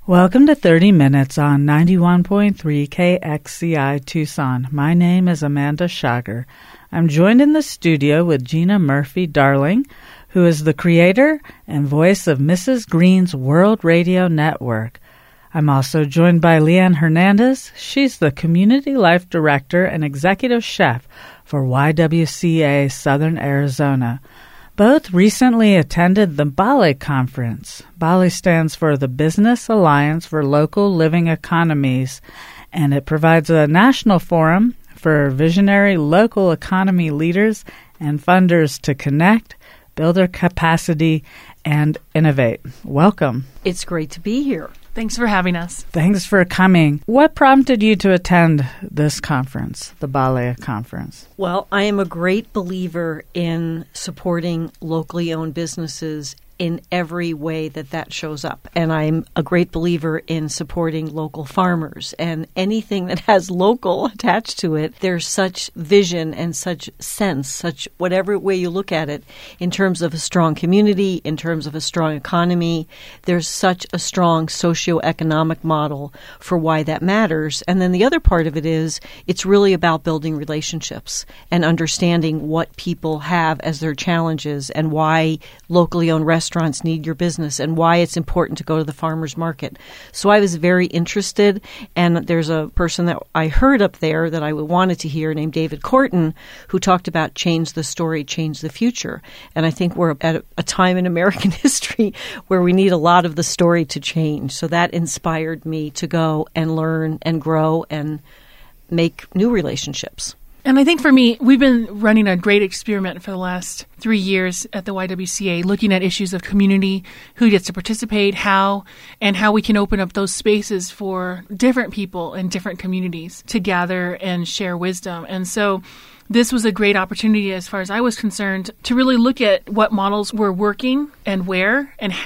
Welcome to 30 Minutes on 91.3 KXCI Tucson. My name is Amanda Schager. I'm joined in the studio with Gina Murphy-Darling, who is the creator and voice of Mrs. Green's World Radio Network. I'm also joined by Leanne Hernandez. She's the Community Life Director and Executive Chef for YWCA Southern Arizona. Both recently attended the BALLE conference. BALLE stands for the Business Alliance for Local Living Economies, and it provides a national forum for visionary local economy leaders and funders to connect, build their capacity, and innovate. Welcome. It's great to be here. Thanks for having us. Thanks for coming. What prompted you to attend this conference, the BALLE conference? Well, I am a great believer in supporting locally owned businesses in every way that shows up. And I'm a great believer in supporting local farmers. And anything that has local attached to it, there's such vision and such sense, such whatever way you look at it, in terms of a strong community, in terms of a strong economy. There's such a strong socioeconomic model for why that matters. And then the other part of it is it's really about building relationships and understanding what people have as their challenges and why locally owned restaurants need your business and why it's important to go to the farmer's market. So I was very interested, and there's a person that I heard up there that I wanted to hear named David Korten, who talked about change the story, change the future. And I think we're at a time in American history where we need a lot of the story to change. So that inspired me to go and learn and grow and make new relationships. And I think for me, we've been running a great experiment for the last 3 years at the YWCA, looking at issues of community, who gets to participate, how, and how we can open up those spaces for different people in different communities to gather and share wisdom. And so this was a great opportunity, as far as I was concerned, to really look at what models were working and where and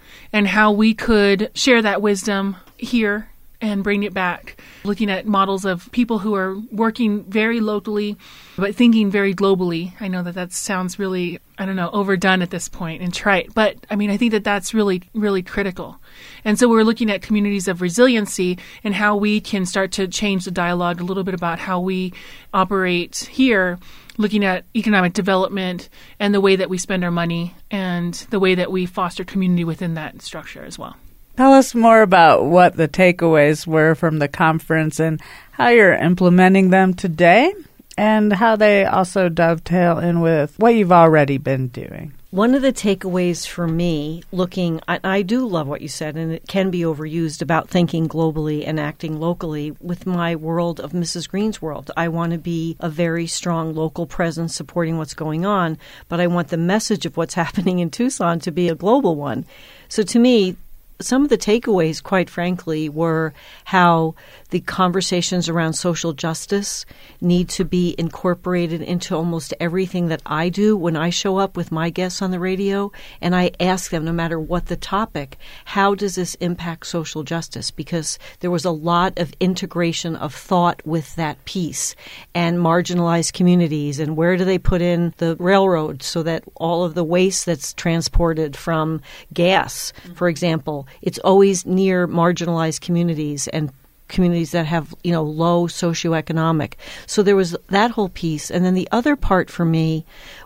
how we could share that wisdom here and bring it back, looking at models of people who are working very locally, but thinking very globally. I know that sounds really, overdone at this point and trite, but I think that that's really, really critical. And so we're looking at communities of resiliency and how we can start to change the dialogue a little bit about how we operate here, looking at economic development and the way that we spend our money and the way that we foster community within that structure as well. Tell us more about what the takeaways were from the conference and how you're implementing them today and how they also dovetail in with what you've already been doing. One of the takeaways for me, I do love what you said, and it can be overused about thinking globally and acting locally. With my world of Mrs. Green's world, I want to be a very strong local presence supporting what's going on, but I want the message of what's happening in Tucson to be a global one. So to me, some of the takeaways, quite frankly, were how the conversations around social justice need to be incorporated into almost everything that I do when I show up with my guests on the radio. And I ask them, no matter what the topic, how does this impact social justice? Because there was a lot of integration of thought with that piece and marginalized communities. And where do they put in the railroad so that all of the waste that's transported from gas, for example, it's always near marginalized communities and communities that have, low socioeconomic. So there was that whole piece. And then the other part for me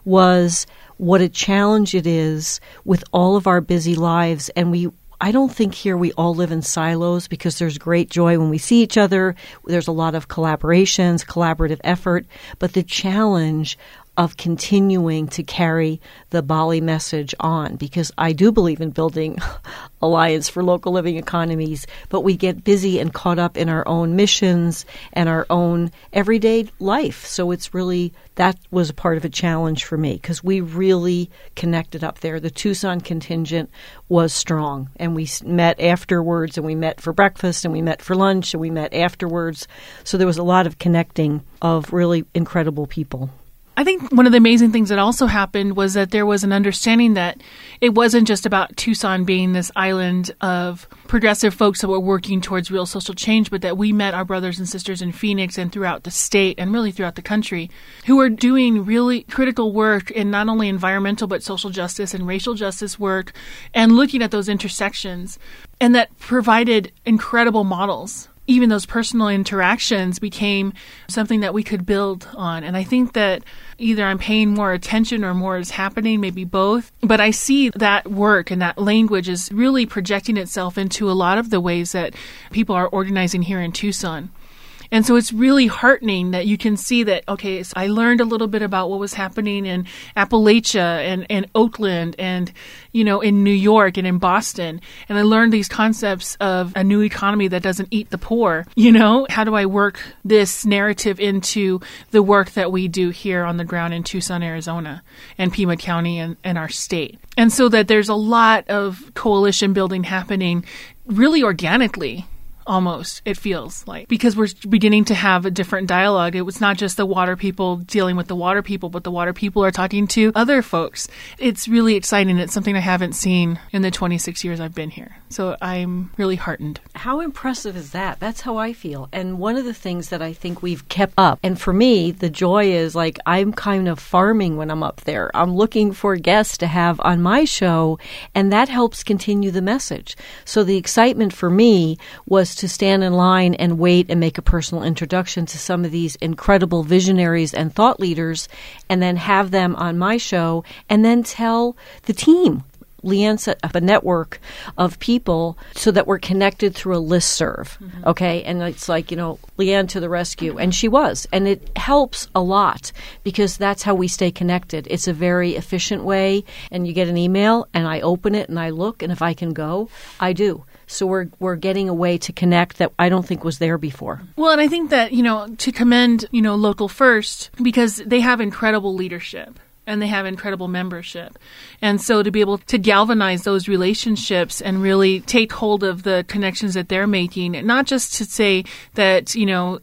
was what a challenge it is with all of our busy lives. And I don't think here we all live in silos because there's great joy when we see each other. There's a lot of collaborations, collaborative effort. But the challenge of continuing to carry the BALLE message on, because I do believe in building Alliance for Local Living Economies, but we get busy and caught up in our own missions and our own everyday life. So that was a part of a challenge for me because we really connected up there. The Tucson contingent was strong, and we met afterwards, and we met for breakfast, and we met for lunch, and we met afterwards. So there was a lot of connecting of really incredible people. I think one of the amazing things that also happened was that there was an understanding that it wasn't just about Tucson being this island of progressive folks that were working towards real social change, but that we met our brothers and sisters in Phoenix and throughout the state and really throughout the country who are doing really critical work in not only environmental but social justice and racial justice work and looking at those intersections, and that provided incredible models. Even those personal interactions became something that we could build on. And I think that either I'm paying more attention or more is happening, maybe both. But I see that work and that language is really projecting itself into a lot of the ways that people are organizing here in Tucson. And so it's really heartening that you can see that, okay, so I learned a little bit about what was happening in Appalachia and Oakland and, in New York and in Boston. And I learned these concepts of a new economy that doesn't eat the poor. How do I work this narrative into the work that we do here on the ground in Tucson, Arizona and Pima County and our state? And so that there's a lot of coalition building happening really organically. Almost, it feels like, because we're beginning to have a different dialogue. It was not just the water people dealing with the water people, but the water people are talking to other folks. It's really exciting. It's something I haven't seen in the 26 years I've been here. So I'm really heartened. How impressive is that? That's how I feel. And one of the things that I think we've kept up, and for me, the joy is like I'm kind of farming when I'm up there. I'm looking for guests to have on my show, and that helps continue the message. So the excitement for me was to stand in line and wait and make a personal introduction to some of these incredible visionaries and thought leaders, and then have them on my show, and then tell the team. Leanne set up a network of people so that we're connected through a listserv, okay? And it's like, Leanne to the rescue. And she was. And it helps a lot because that's how we stay connected. It's a very efficient way. And you get an email, and I open it, and I look, and if I can go, I do. So we're getting a way to connect that I don't think was there before. Well, and I think that, to commend, Local First, because they have incredible leadership. And they have incredible membership. And so to be able to galvanize those relationships and really take hold of the connections that they're making, not just to say that,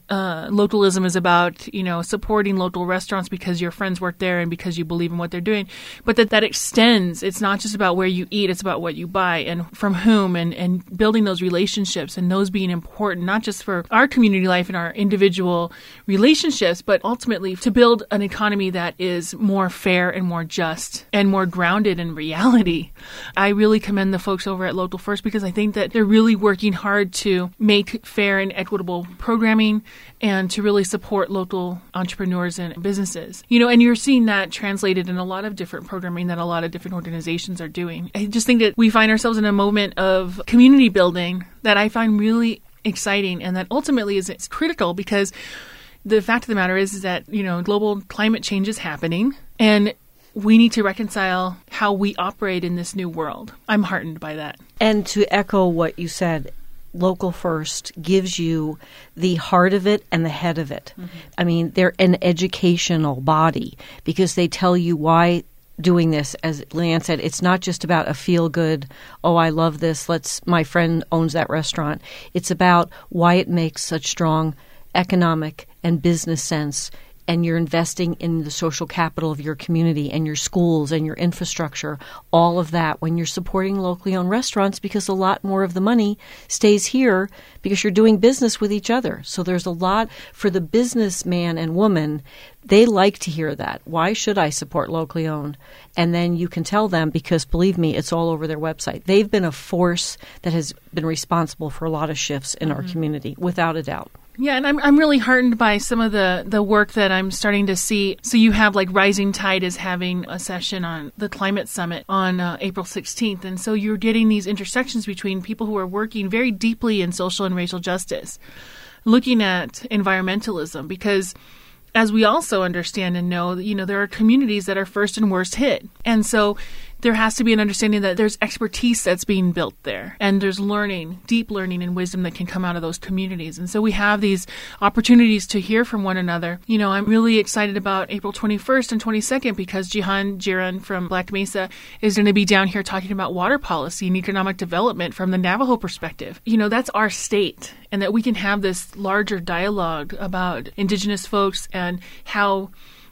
localism is about, supporting local restaurants because your friends work there and because you believe in what they're doing, but that extends. It's not just about where you eat, it's about what you buy and from whom, and building those relationships and those being important, not just for our community life and our individual relationships, but ultimately to build an economy that is more fair and more just and more grounded in reality. I really commend the folks over at Local First because I think that they're really working hard to make fair and equitable programming and to really support local entrepreneurs and businesses. And you're seeing that translated in a lot of different programming that a lot of different organizations are doing. I just think that we find ourselves in a moment of community building that I find really exciting and that ultimately is critical because the fact of the matter is that, global climate change is happening and we need to reconcile how we operate in this new world. I'm heartened by that. And to echo what you said, Local First gives you the heart of it and the head of it. I mean, they're an educational body because they tell you why doing this, as Leanne said, it's not just about a feel-good, oh, I love this, my friend owns that restaurant. It's about why it makes such strong economic and business sense, and you're investing in the social capital of your community and your schools and your infrastructure, all of that when you're supporting locally owned restaurants because a lot more of the money stays here because you're doing business with each other. So there's a lot for the businessman and woman. They like to hear that. Why should I support locally owned? And then you can tell them because, believe me, it's all over their website. They've been a force that has been responsible for a lot of shifts in our community, without a doubt. Yeah, and I'm really heartened by some of the work that I'm starting to see. So you have like Rising Tide is having a session on the Climate Summit on April 16th. And so you're getting these intersections between people who are working very deeply in social and racial justice, looking at environmentalism, because as we also understand and know, there are communities that are first and worst hit. And so there has to be an understanding that there's expertise that's being built there. And there's learning, deep learning and wisdom that can come out of those communities. And so we have these opportunities to hear from one another. I'm really excited about April 21st and 22nd because Jihan Jiran from Black Mesa is going to be down here talking about water policy and economic development from the Navajo perspective. That's our state. And that we can have this larger dialogue about Indigenous folks and how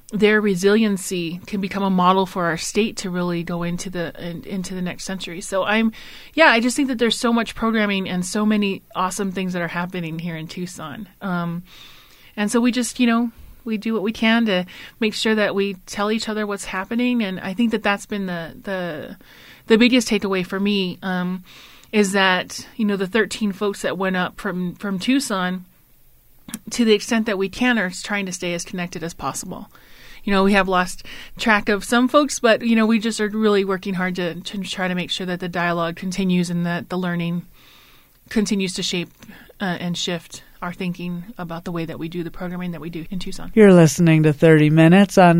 their resiliency can become a model for our state to really go into the next century. So I just think that there's so much programming and so many awesome things that are happening here in Tucson. And so we just, we do what we can to make sure that we tell each other what's happening. And I think that that's been the biggest takeaway for me, is that, the 13 folks that went up from Tucson, to the extent that we can, are trying to stay as connected as possible. We have lost track of some folks, but, we just are really working hard to try to make sure that the dialogue continues and that the learning continues to shape and shift our thinking about the way that we do the programming that we do in Tucson. You're listening to 30 Minutes on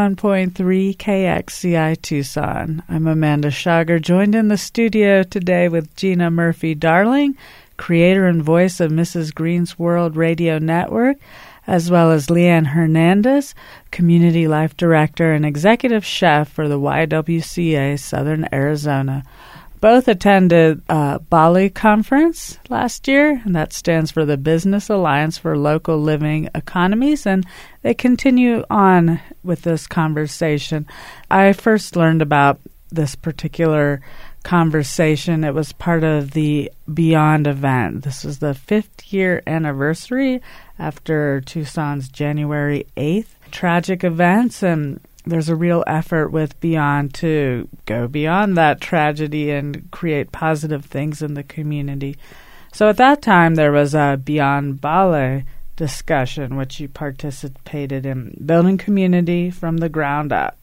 91.3 KXCI Tucson. I'm Amanda Schager, joined in the studio today with Gina Murphy-Darling, creator and voice of Mrs. Green's World Radio Network, as well as Leanne Hernandez, Community Life Director and Executive Chef for the YWCA Southern Arizona. Both attended Bali Conference last year, and that stands for the Business Alliance for Local Living Economies, and they continue on with this conversation. I first learned about this particular conversation. It was part of the Beyond event. This was the 5th year anniversary after Tucson's January 8th tragic events, and there's a real effort with Beyond to go beyond that tragedy and create positive things in the community. So at that time, there was a Beyond Bali discussion, which you participated in, building community from the ground up.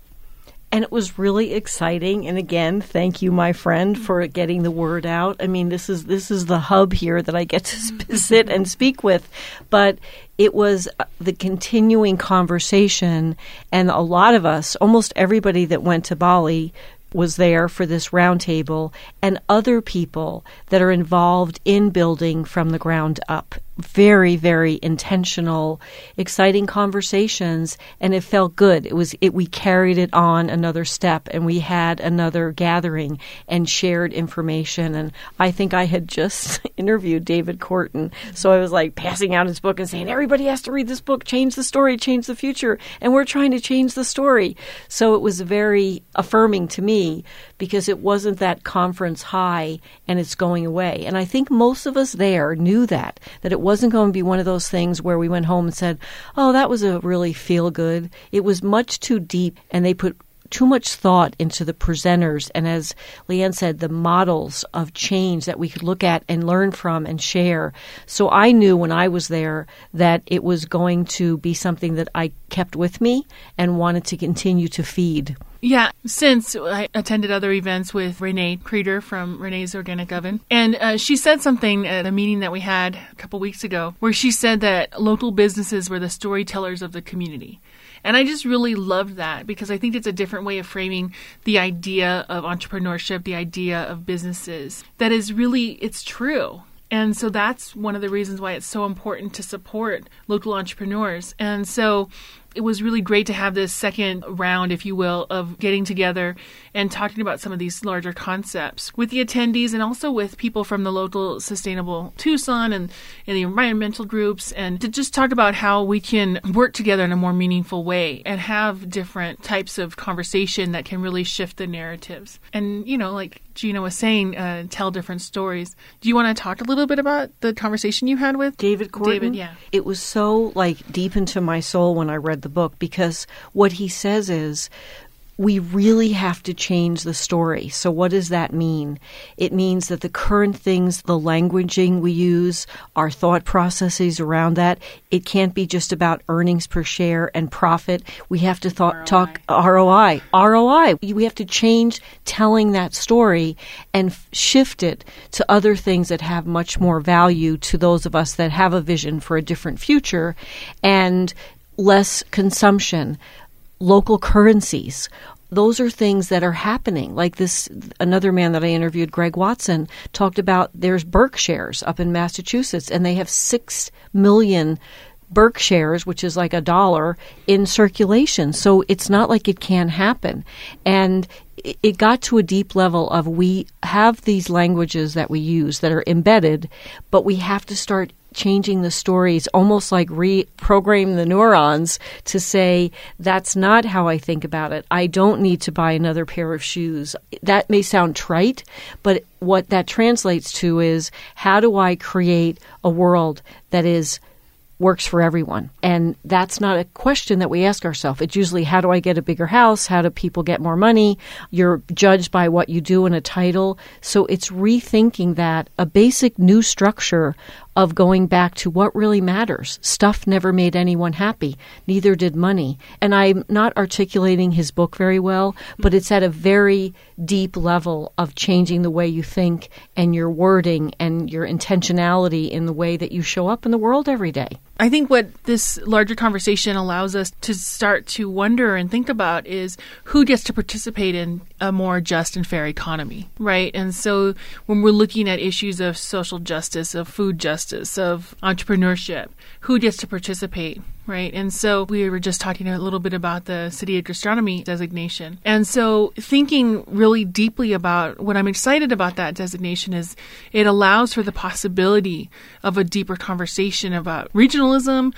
And it was really exciting. And again, thank you, my friend, for getting the word out. I mean, this is the hub here that I get to sit and speak with. But it was the continuing conversation. And a lot of us, almost everybody that went to Bali, was there for this roundtable, and other people that are involved in building from the ground up. Very, very intentional, exciting conversations, and it felt good. We carried it on another step, and we had another gathering and shared information. And I think I had just interviewed David Korten, so I was like passing out his book and saying, everybody has to read this book, change the story, change the future, and we're trying to change the story. So it was very affirming to me, because it wasn't that conference high and it's going away. And I think most of us there knew that it wasn't going to be one of those things where we went home and said, oh, that was a really feel good. It was much too deep, and they put too much thought into the presenters, and as Leanne said, the models of change that we could look at and learn from and share. So I knew when I was there that it was going to be something that I kept with me and wanted to continue to feed. Yeah, since I attended other events with Renee Creeder from Renee's Organic Oven, and she said something at a meeting that we had a couple weeks ago, where she said that local businesses were the storytellers of the community. And I just really loved that, because I think it's a different way of framing the idea of entrepreneurship, the idea of businesses. That is really, it's true. And so that's one of the reasons why it's so important to support local entrepreneurs. And so it was really great to have this second round, if you will, of getting together and talking about some of these larger concepts with the attendees, and also with people from the local Sustainable Tucson and the environmental groups, and to just talk about how we can work together in a more meaningful way and have different types of conversation that can really shift the narratives. And, like Gina was saying, tell different stories. Do you want to talk a little bit about the conversation you had with David Korten? David, yeah. It was so deep into my soul when I read the book, because what he says is we really have to change the story. So what does that mean? It means that the current things, the languaging we use, our thought processes around that, it can't be just about earnings per share and profit. We have to talk ROI. We have to change telling that story and shift it to other things that have much more value to those of us that have a vision for a different future, and less consumption, local currencies. Those are things that are happening. Like this, another man that I interviewed, Greg Watson, talked about there's Berkshires up in Massachusetts, and they have 6 million Berkshires, which is like $1, in circulation. So it's not like it can't happen. And it got to a deep level of we have these languages that we use that are embedded, but we have to start changing the stories, almost like reprogram the neurons to say, that's not how I think about it. I don't need to buy another pair of shoes. That may sound trite, but what that translates to is, how do I create a world that works for everyone? And that's not a question that we ask ourselves. It's usually, how do I get a bigger house? How do people get more money? You're judged by what you do in a title. So it's rethinking that, a basic new structure of going back to what really matters. Stuff never made anyone happy. Neither did money. And I'm not articulating his book very well, but it's at a very deep level of changing the way you think and your wording and your intentionality in the way that you show up in the world every day. I think what this larger conversation allows us to start to wonder and think about is who gets to participate in a more just and fair economy, right? And so when we're looking at issues of social justice, of food justice, of entrepreneurship, who gets to participate, right? And so we were just talking a little bit about the City of Gastronomy designation. And so thinking really deeply about what I'm excited about that designation is it allows for the possibility of a deeper conversation about regionalism,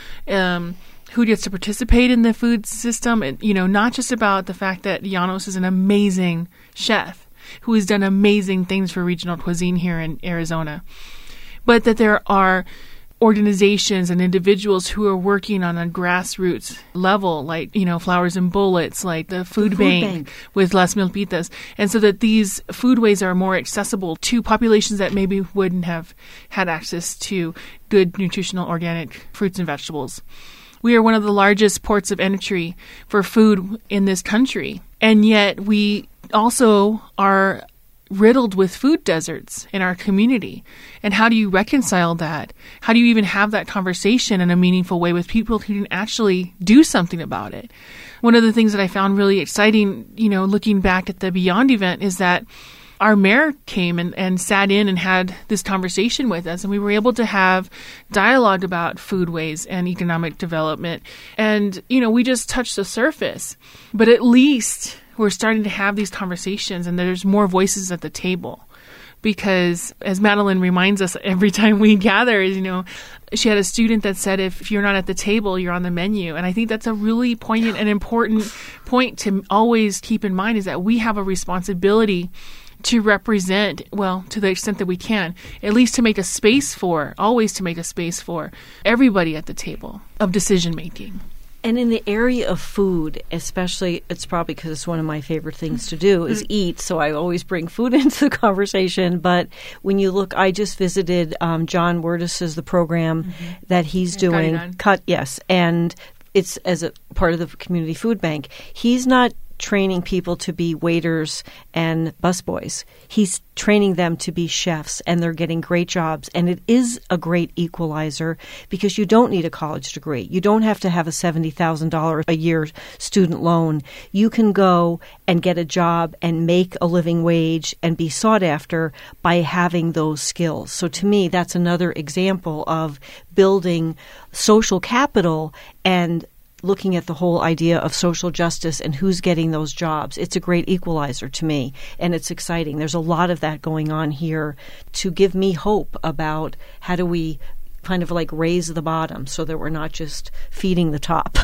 who gets to participate in the food system, and, not just about the fact that Janos is an amazing chef who has done amazing things for regional cuisine here in Arizona, but that there are organizations and individuals who are working on a grassroots level, like, Flowers and Bullets, like the food bank with Las Milpitas. And so that these foodways are more accessible to populations that maybe wouldn't have had access to good nutritional organic fruits and vegetables. We are one of the largest ports of entry for food in this country. And yet we also are riddled with food deserts in our community. And how do you reconcile that? How do you even have that conversation in a meaningful way with people who can actually do something about it? One of the things that I found really exciting, looking back at the Beyond event, is that our mayor came and sat in and had this conversation with us, and we were able to have dialogue about foodways and economic development. And, we just touched the surface, but at least we're starting to have these conversations, and there's more voices at the table. Because, as Madeline reminds us every time we gather, she had a student that said, if you're not at the table, you're on the menu. And I think that's a really poignant and important point to always keep in mind, is that we have a responsibility to represent, to the extent that we can, at least to make a space for, always to make a space for everybody at the table of decision making. And in the area of food, especially, it's probably because it's one of my favorite things to do is eat. So I always bring food into the conversation. But when you look, I just visited John Werdus's the program that he's doing. Yes. And it's as a part of the community food bank. He's not training people to be waiters and busboys. He's training them to be chefs, and they're getting great jobs. And it is a great equalizer because you don't need a college degree. You don't have to have a $70,000 a year student loan. You can go and get a job and make a living wage and be sought after by having those skills. So to me, that's another example of building social capital and looking at the whole idea of social justice and who's getting those jobs. It's a great equalizer to me, and it's exciting. There's a lot of that going on here to give me hope about how do we kind of like raise the bottom so that we're not just feeding the top.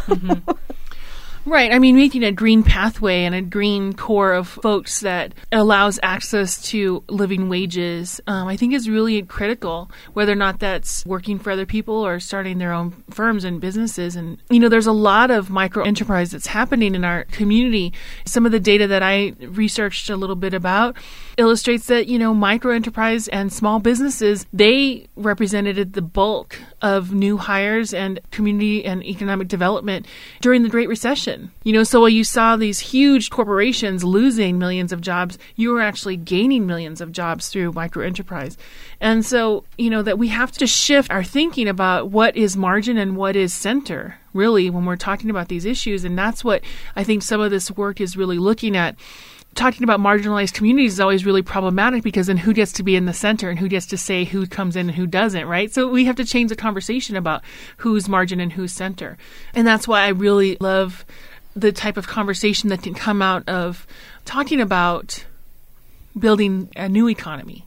Right. I mean, making a green pathway and a green core of folks that allows access to living wages, I think is really critical, whether or not that's working for other people or starting their own firms and businesses. And, there's a lot of micro enterprise that's happening in our community. Some of the data that I researched a little bit about illustrates that, micro enterprise and small businesses, they represented the bulk of new hires and community and economic development during the Great Recession. So while you saw these huge corporations losing millions of jobs, you were actually gaining millions of jobs through micro enterprise. And so, that we have to shift our thinking about what is margin and what is center, really, when we're talking about these issues. And that's what I think some of this work is really looking at. Talking about marginalized communities is always really problematic because then who gets to be in the center and who gets to say who comes in and who doesn't, right? So we have to change the conversation about who's margin and who's center. And that's why I really love the type of conversation that can come out of talking about building a new economy,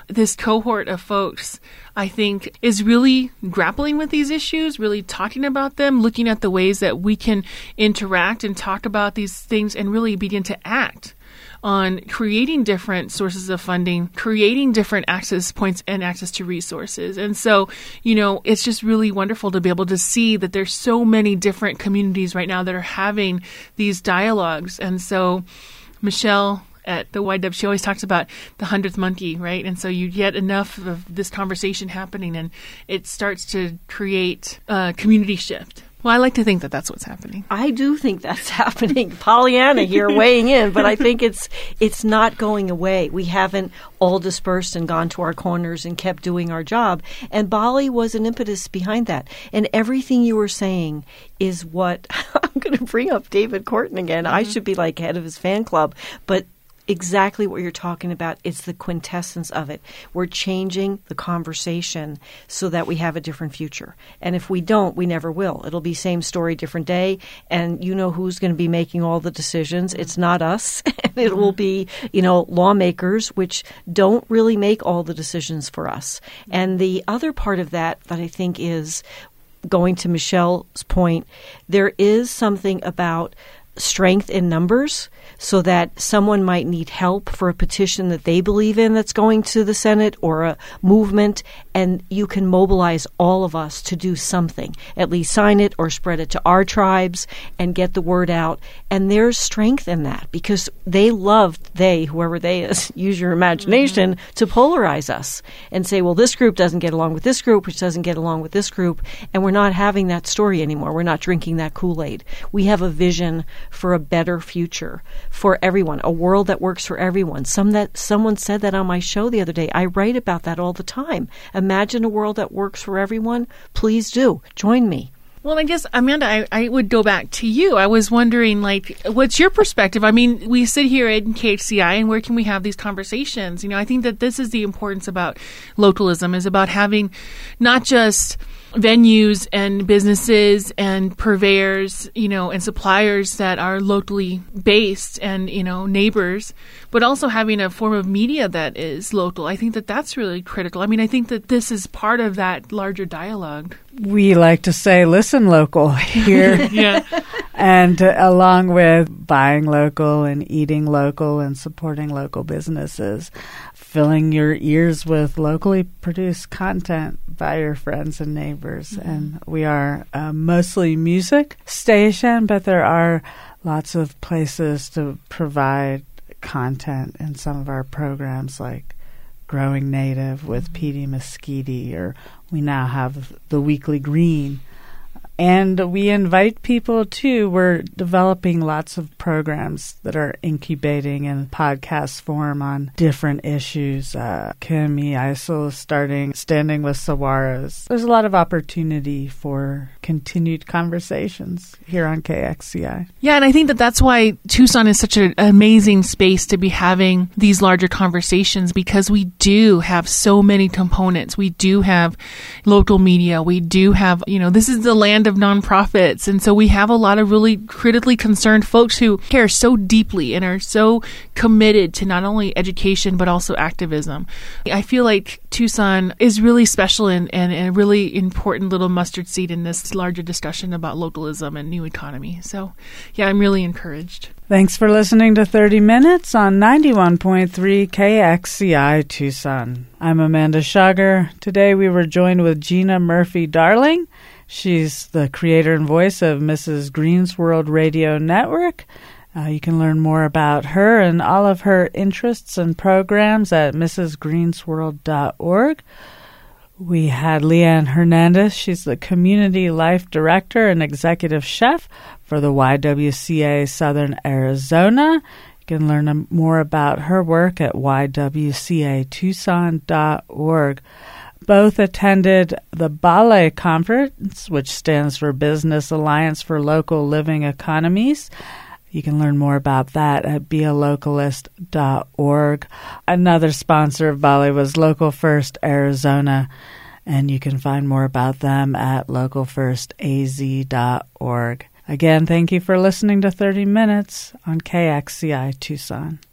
this cohort of folks, I think, is really grappling with these issues, really talking about them, looking at the ways that we can interact and talk about these things and really begin to act on creating different sources of funding, creating different access points and access to resources. And so, it's just really wonderful to be able to see that there's so many different communities right now that are having these dialogues. And so Michelle at the YW, she always talks about the 100th monkey, right? And so you get enough of this conversation happening and it starts to create a community shift. Well, I like to think that that's what's happening. I do think that's happening. Pollyanna here weighing in, but I think it's not going away. We haven't all dispersed and gone to our corners and kept doing our job. And Bali was an impetus behind that. And everything you were saying is what I'm going to bring up David Korten again. I should be like head of his fan club, but exactly what you're talking about. It's the quintessence of it. We're changing the conversation so that we have a different future. And if we don't, we never will. It'll be same story, different day. And you know who's going to be making all the decisions. It's not us. And it will be, lawmakers, which don't really make all the decisions for us. And the other part of that I think is going to Michelle's point, there is something about strength in numbers, so that someone might need help for a petition that they believe in that's going to the Senate or a movement, and you can mobilize all of us to do something, at least sign it or spread it to our tribes and get the word out. And there's strength in that because whoever they is, use your imagination, to polarize us and say, well, this group doesn't get along with this group, which doesn't get along with this group, and we're not having that story anymore. We're not drinking that Kool-Aid. We have a vision for a better future for everyone, a world that works for everyone. Someone said that on my show the other day. I write about that all the time. Imagine a world that works for everyone. Please do. Join me. Well, I guess, Amanda, I would go back to you. I was wondering, what's your perspective? I mean, we sit here at KHCI, and where can we have these conversations? I think that this is the importance about localism, is about having not just venues and businesses and purveyors, and suppliers that are locally based and, neighbors, but also having a form of media that is local. I think that that's really critical. I mean, I think that this is part of that larger dialogue. We like to say, listen local here. Yeah. And along with buying local and eating local and supporting local businesses, filling your ears with locally produced content by your friends and neighbors. Mm-hmm. And we are a mostly music station, but there are lots of places to provide content in some of our programs, like Growing Native with Petey Mesquite, or we now have the Weekly Green. And we invite people too. We're developing lots of programs that are incubating in podcast form on different issues. Kimi Isel is standing with Saguaros. There's a lot of opportunity for continued conversations here on KXCI. Yeah, and I think that that's why Tucson is such an amazing space to be having these larger conversations, because we do have so many components. We do have local media. We do have, this is the land of nonprofits. And so we have a lot of really critically concerned folks who care so deeply and are so committed to not only education, but also activism. I feel like Tucson is really special and a really important little mustard seed in this larger discussion about localism and new economy. So, yeah, I'm really encouraged. Thanks for listening to 30 Minutes on 91.3 KXCI Tucson. I'm Amanda Schager. Today we were joined with Gina Murphy-Darling. She's the creator and voice of Mrs. Green's World Radio Network. You can learn more about her and all of her interests and programs at mrsgreensworld.org. We had Leanne Hernandez. She's the Community Life Director and Executive Chef for the YWCA Southern Arizona. You can learn more about her work at ywcatucson.org. Both attended the BALE conference, which stands for Business Alliance for Local Living Economies. You can learn more about that at bealocalist.org. Another sponsor of BALE was Local First Arizona, and you can find more about them at localfirstaz.org. Again, thank you for listening to 30 Minutes on KXCI Tucson.